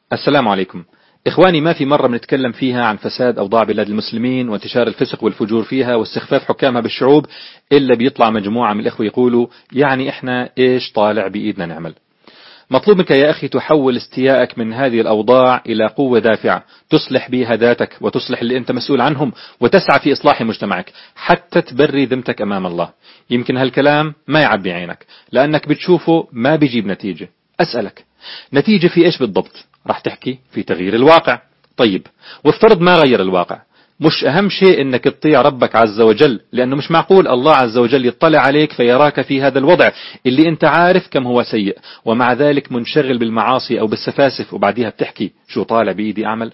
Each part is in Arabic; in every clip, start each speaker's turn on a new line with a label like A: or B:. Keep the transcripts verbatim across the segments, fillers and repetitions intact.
A: السلام عليكم. إخواني، ما في مرة بنتكلم فيها عن فساد أوضاع بلاد المسلمين وانتشار الفسق والفجور فيها واستخفاف حكامها بالشعوب إلا بيطلع مجموعة من الإخوة يقولوا يعني إحنا إيش طالع بإيدنا نعمل. مطلوب منك يا أخي تحول استيائك من هذه الأوضاع إلى قوة دافعة تصلح بها ذاتك وتصلح اللي أنت مسؤول عنهم وتسعى في إصلاح مجتمعك حتى تبري ذمتك أمام الله. يمكن هالكلام ما يعبي عينك لأنك بتشوفه ما بيجيب نتيجة. أسألك، نتيجة في إيش بالضبط؟ راح تحكي في تغيير الواقع. طيب، وافترض ما غير الواقع، مش أهم شيء أنك تطيع ربك عز وجل، لأنه مش معقول الله عز وجل يطلع عليك فيراك في هذا الوضع اللي أنت عارف كم هو سيء ومع ذلك منشغل بالمعاصي أو بالسفاسف وبعديها بتحكي شو طالع بإيدي أعمل.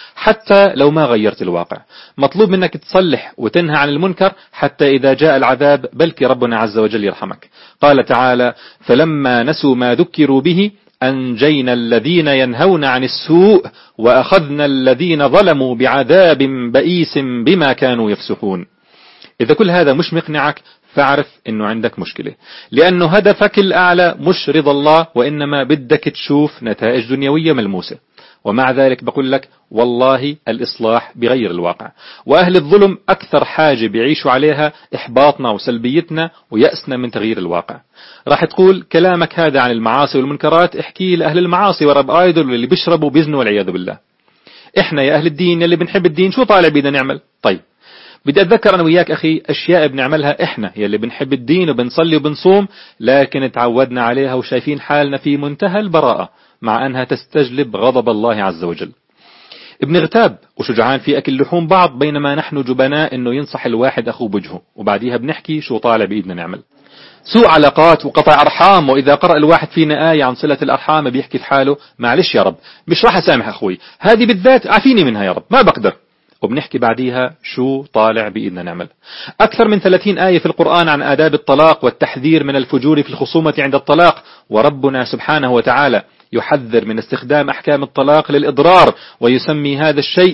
A: حتى لو ما غيرت الواقع مطلوب منك تصلح وتنهى عن المنكر حتى إذا جاء العذاب بلكي ربنا عز وجل يرحمك. قال تعالى: فلما نسوا ما ذكروا به أنجينا الذين ينهون عن السوء وأخذنا الذين ظلموا بعذاب بئيس بما كانوا يفسقون. إذا كل هذا مش مقنعك فاعرف أنه عندك مشكلة، لأنه هدفك الأعلى مش رضا الله وإنما بدك تشوف نتائج دنيوية ملموسة. ومع ذلك بقول لك والله الإصلاح بغير الواقع، وأهل الظلم أكثر حاجة بيعيشوا عليها إحباطنا وسلبيتنا ويأسنا من تغيير الواقع. راح تقول كلامك هذا عن المعاصي والمنكرات احكي لأهل المعاصي ورب آيدول اللي بيشربوا وبيزنوا والعياذ بالله. إحنا يا أهل الدين اللي بنحب الدين شو طالع بينا نعمل؟ طيب، بدي أتذكر أنا وياك أخي أشياء بنعملها إحنا يلي بنحب الدين وبنصلي وبنصوم لكن تعودنا عليها وشايفين حالنا في منتهى البراءة مع أنها تستجلب غضب الله عز وجل. بنغتاب وشجعان في أكل لحوم بعض بينما نحن جبناء إنه ينصح الواحد أخوه بوجهه وبعديها بنحكي شو طالع بإيدنا نعمل. سوء علاقات وقطع أرحام، وإذا قرأ الواحد فينا آية عن صلة الأرحام بيحكي في حاله معلش يا رب مش راح أسامح أخوي، هذه بالذات عافيني منها يا رب ما بقدر، وبنحكي بعديها شو طالع بإيدنا نعمل. أكثر من ثلاثين آية في القرآن عن آداب الطلاق والتحذير من الفجور في الخصومة عند الطلاق، وربنا سبحانه وتعالى يحذر من استخدام أحكام الطلاق للإضرار ويسمي هذا الشيء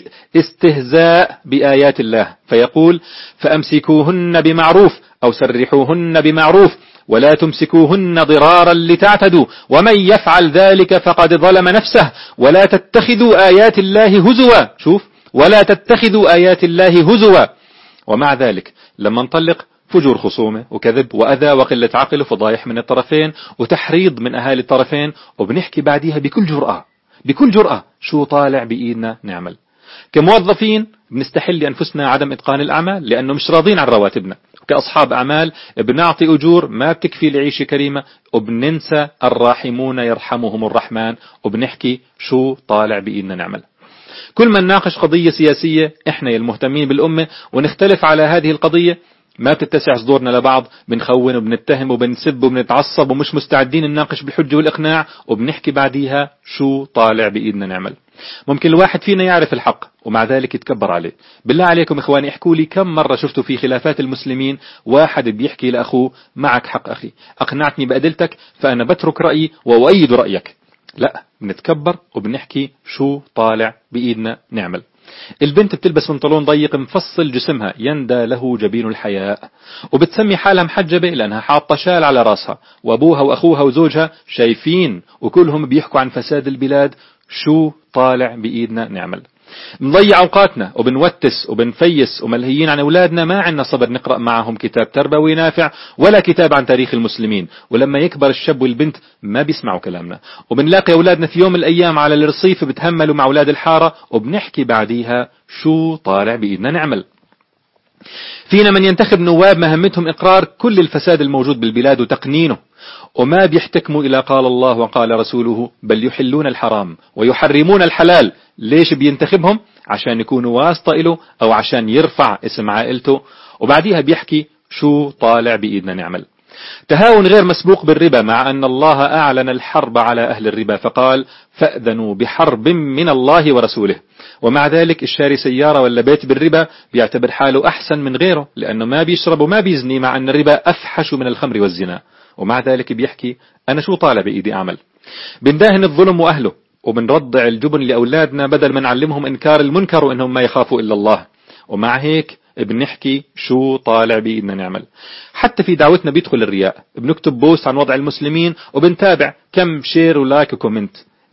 A: استهزاء بآيات الله، فيقول: فأمسكوهن بمعروف أو سرحوهن بمعروف ولا تمسكوهن ضرارا لتعتدوا ومن يفعل ذلك فقد ظلم نفسه ولا تتخذوا آيات الله هزوا. شوف، ولا تتخذوا آيات الله هزوا. ومع ذلك لما نطلق فجور خصومة وكذب وأذى وقلة عقل وفضايح من الطرفين وتحريض من أهالي الطرفين، وبنحكي بعديها بكل جرأة بكل جرأة شو طالع بإيدنا نعمل. كموظفين بنستحل لأنفسنا عدم إتقان الأعمال لأنه مش راضين عن رواتبنا، وكأصحاب أعمال بنعطي أجور ما بتكفي لعيشة كريمة وبننسى الراحمون يرحمهم الرحمن وبنحكي شو طالع بإيدنا نعمل. كل ما نناقش قضية سياسية احنا المهتمين بالأمة ونختلف على هذه القضية ما بتتسع صدورنا لبعض، بنخون وبنتهم وبنسب وبنتعصب ومش مستعدين نناقش بالحجة والإقناع وبنحكي بعديها شو طالع بإيدنا نعمل. ممكن الواحد فينا يعرف الحق ومع ذلك يتكبر عليه. بالله عليكم إخواني احكوا لي كم مرة شفتوا في خلافات المسلمين واحد بيحكي لأخوه معك حق أخي، أقنعتني بأدلتك فأنا بترك رأيي وأؤيد رأيك. لا، بنتكبر وبنحكي شو طالع بإيدنا نعمل. البنت بتلبس بنطلون ضيق مفصل جسمها يندى له جبين الحياء وبتسمي حالها محجبة لأنها حاطة شال على راسها، وأبوها وأخوها وزوجها شايفين وكلهم بيحكوا عن فساد البلاد. شو طالع بإيدنا نعمل؟ بنضيع أوقاتنا وبنوتس وبنفيس وملهيين عن أولادنا، ما عنا صبر نقرأ معهم كتاب تربوي نافع ولا كتاب عن تاريخ المسلمين، ولما يكبر الشاب والبنت ما بيسمعوا كلامنا، وبنلاقي أولادنا في يوم من الأيام على الرصيف بتهملوا مع أولاد الحارة وبنحكي بعديها شو طالع بإيدنا نعمل. فينا من ينتخب نواب مهمتهم إقرار كل الفساد الموجود بالبلاد وتقنينه وما بيحتكموا إلى قال الله وقال رسوله، بل يحلون الحرام ويحرمون الحلال. ليش بينتخبهم؟ عشان يكونوا واسطة له أو عشان يرفع اسم عائلته، وبعديها بيحكي شو طالع بإيدنا نعمل. تهاون غير مسبوق بالربا مع أن الله أعلن الحرب على أهل الربا فقال: فأذنوا بحرب من الله ورسوله. ومع ذلك الشاري سيارة ولا بيت بالربا بيعتبر حاله أحسن من غيره لأنه ما بيشرب وما بيزني، مع أن الربا أفحش من الخمر والزنا، ومع ذلك بيحكي أنا شو طالع بإيدي أعمل. بنداهن الظلم وأهله وبنرضع الجبن لأولادنا بدل ما نعلمهم إنكار المنكر وإنهم ما يخافوا إلا الله، ومع هيك بنحكي شو طالع بإيدنا نعمل. حتى في دعوتنا بيدخل الرياء، بنكتب بوست عن وضع المسلمين وبنتابع كم شير ولايك وكومنت،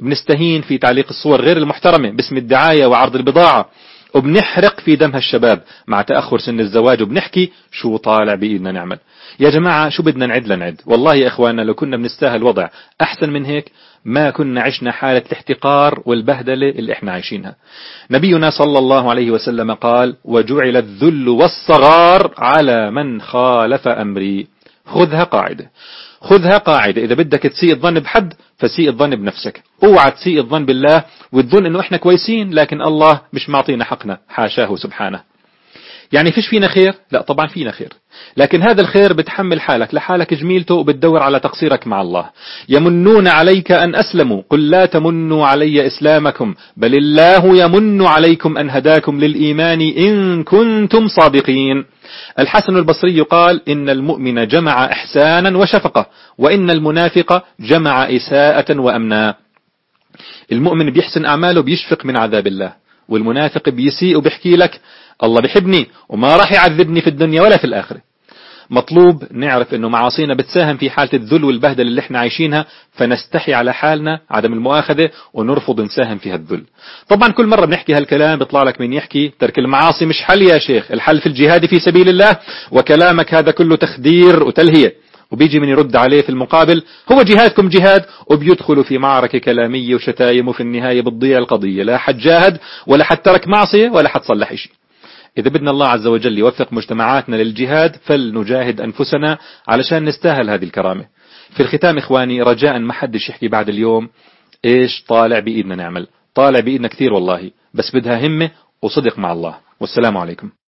A: بنستهين في تعليق الصور غير المحترمة باسم الدعاية وعرض البضاعة، وبنحرق في دمها الشباب مع تأخر سن الزواج، وبنحكي شو طالع بإيدنا نعمل. يا جماعة شو بدنا نعد لنعد؟ والله يا إخواننا لو كنا بنستاهل وضع أحسن من هيك ما كنا عشنا حالة الاحتقار والبهدلة اللي احنا عايشينها. نبينا صلى الله عليه وسلم قال: وجعل الذل والصغار على من خالف أمري. خذها قاعدة، خذها قاعدة، إذا بدك تسيء الظن بحد فسيء الظن بنفسك، اوعى تسيء الظن بالله وتظن انه احنا كويسين لكن الله مش معطينا حقنا، حاشاه سبحانه. يعني فيش فينا خير؟ لا طبعا فينا خير، لكن هذا الخير بتحمل حالك لحالك جميلته وبتدور على تقصيرك مع الله. يمنون عليك أن أسلموا قل لا تمنوا علي إسلامكم بل الله يمن عليكم أن هداكم للإيمان إن كنتم صادقين. الحسن البصري قال: إن المؤمن جمع إحسانا وشفقة، وإن المنافق جمع إساءة وأمنا. المؤمن بيحسن أعماله بيشفق من عذاب الله، والمنافق بيسيء وبيحكي لك الله بيحبني وما راح يعذبني في الدنيا ولا في الآخرة. مطلوب نعرف انه معاصينا بتساهم في حالة الذل والبهدل اللي احنا عايشينها، فنستحي على حالنا عدم المؤاخذة ونرفض نساهم في هالذل. طبعا كل مرة بنحكي هالكلام بيطلع لك من يحكي ترك المعاصي مش حل يا شيخ، الحل في الجهاد في سبيل الله، وكلامك هذا كله تخدير وتلهية. وبيجي من يرد عليه في المقابل: هو جهادكم جهاد، وبيدخلوا في معركة كلامية وشتايم، وفي النهاية بتضيع القضية، لا حد جاهد ولا حد ترك معصية ولا حد صلح شيء. إذا بدنا الله عز وجل يوفق مجتمعاتنا للجهاد فلنجاهد أنفسنا علشان نستاهل هذه الكرامة. في الختام إخواني رجاء ما حدش يحكي بعد اليوم إيش طالع بإيدنا نعمل، طالع بإيدنا كثير والله، بس بدها همة وصدق مع الله. والسلام عليكم.